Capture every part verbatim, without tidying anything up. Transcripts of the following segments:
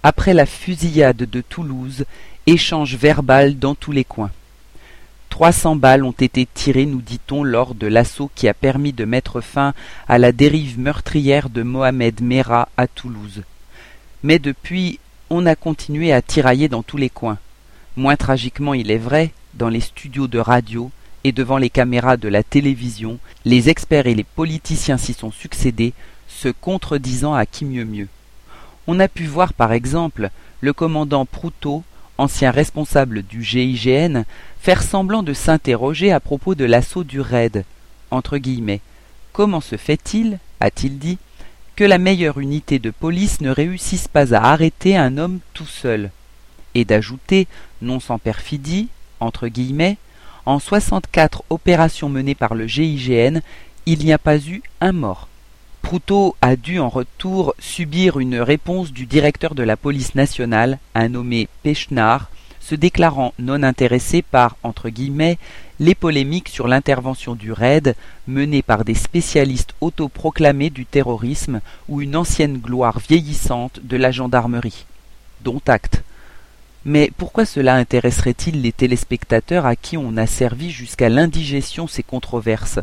Après la fusillade de Toulouse, échange verbal dans tous les coins. Trois cents balles ont été tirées, nous dit-on, lors de l'assaut qui a permis de mettre fin à la dérive meurtrière de Mohamed Merah à Toulouse. Mais depuis, on a continué à tirailler dans tous les coins. Moins tragiquement, il est vrai, dans les studios de radio et devant les caméras de la télévision, les experts et les politiciens s'y sont succédés, se contredisant à qui mieux mieux. On a pu voir par exemple le commandant Proutot, ancien responsable du G I G N, faire semblant de s'interroger à propos de l'assaut du raid. Entre guillemets, comment se fait-il, a-t-il dit, que la meilleure unité de police ne réussisse pas à arrêter un homme tout seul? Et d'ajouter, non sans perfidie, entre guillemets, en soixante-quatre opérations menées par le G I G N, il n'y a pas eu un mort. Proutot a dû en retour subir une réponse du directeur de la police nationale, un nommé Pechnard, se déclarant non intéressé par, entre guillemets, les polémiques sur l'intervention du raid menée par des spécialistes autoproclamés du terrorisme ou une ancienne gloire vieillissante de la gendarmerie. Dont acte. Mais pourquoi cela intéresserait-il les téléspectateurs à qui on a servi jusqu'à l'indigestion ces controverses?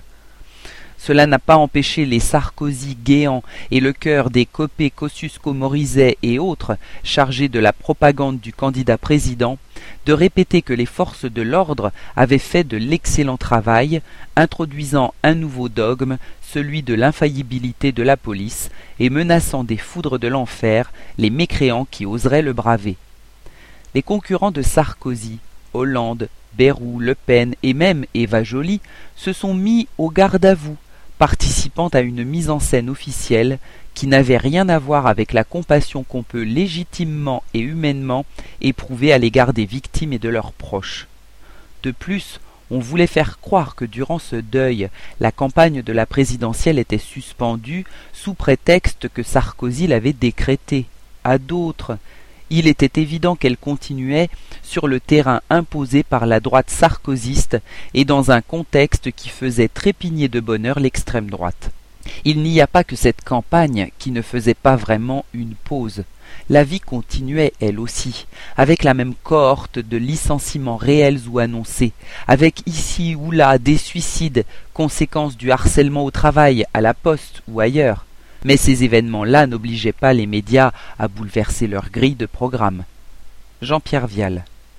Cela n'a pas empêché les Sarkozy guéants et le cœur des Copé, Kosciusko-Morizet et autres, chargés de la propagande du candidat président, de répéter que les forces de l'ordre avaient fait de l'excellent travail, introduisant un nouveau dogme, celui de l'infaillibilité de la police, et menaçant des foudres de l'enfer les mécréants qui oseraient le braver. Les concurrents de Sarkozy, Hollande, Bayrou, Le Pen et même Eva Joly se sont mis au garde à vous, participant à une mise en scène officielle qui n'avait rien à voir avec la compassion qu'on peut légitimement et humainement éprouver à l'égard des victimes et de leurs proches. De plus, on voulait faire croire que durant ce deuil, la campagne de la présidentielle était suspendue sous prétexte que Sarkozy l'avait décrétée. À d'autres, il était évident qu'elle continuait sur le terrain imposé par la droite sarkozyste et dans un contexte qui faisait trépigner de bonheur l'extrême droite. Il n'y a pas que cette campagne qui ne faisait pas vraiment une pause. La vie continuait elle aussi, avec la même cohorte de licenciements réels ou annoncés, avec ici ou là des suicides, conséquences du harcèlement au travail, à la poste ou ailleurs. Mais ces événements-là n'obligeaient pas les médias à bouleverser leur grille de programme. Jean-Pierre Vial.